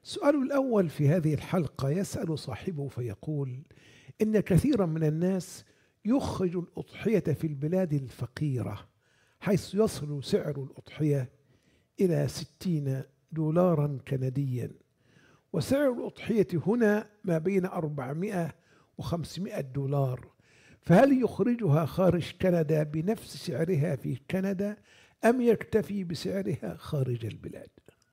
السؤال الأول في هذه الحلقة يسأل صاحبه فيقول: إن كثيرا من الناس يخرج الأضحية في البلاد الفقيرة، حيث يصل سعر الأضحية إلى 60 دولارا كنديا، وسعر الأضحية هنا ما بين 400 و500 دولار. فهل يخرجها خارج كندا بنفس سعرها في كندا، أم يكتفي بسعرها خارج البلاد؟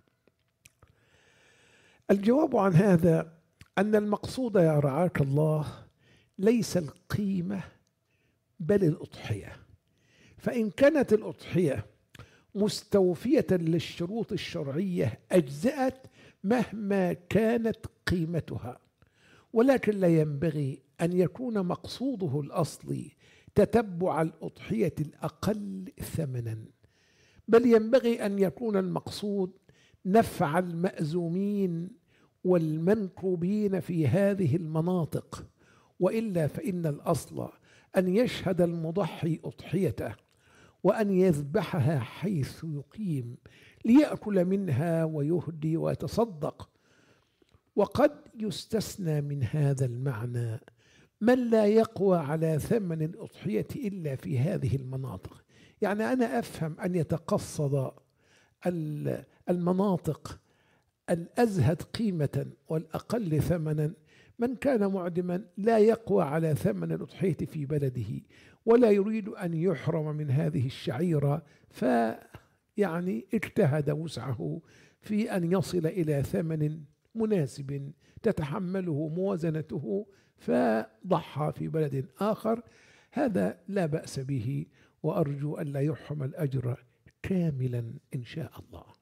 الجواب عن هذا أن المقصود يا رعاك الله ليس القيمة بل الأضحية. فإن كانت الأضحية مستوفية للشروط الشرعية أجزأت مهما كانت قيمتها، ولكن لا ينبغي أن يكون مقصوده الأصلي تتبع الأضحية الأقل ثمنا، بل ينبغي أن يكون المقصود نفع المأزومين والمنكوبين في هذه المناطق، وإلا فإن الأصل أن يشهد المضحي أضحيته وأن يذبحها حيث يقيم ليأكل منها ويهدي ويتصدق. وقد يستثنى من هذا المعنى من لا يقوى على ثمن الأضحية إلا في هذه المناطق. يعني أنا أفهم أن يتقصد المناطق الأزهد قيمة والأقل ثمنا من كان معدما لا يقوى على ثمن الأضحية في بلده ولا يريد أن يحرم من هذه الشعيرة، فيعني اجتهد وسعه في أن يصل إلى ثمن مناسب تتحمله موازنته فضحى في بلد آخر. هذا لا بأس به، وأرجو أن لا يحرم الأجر كاملا إن شاء الله.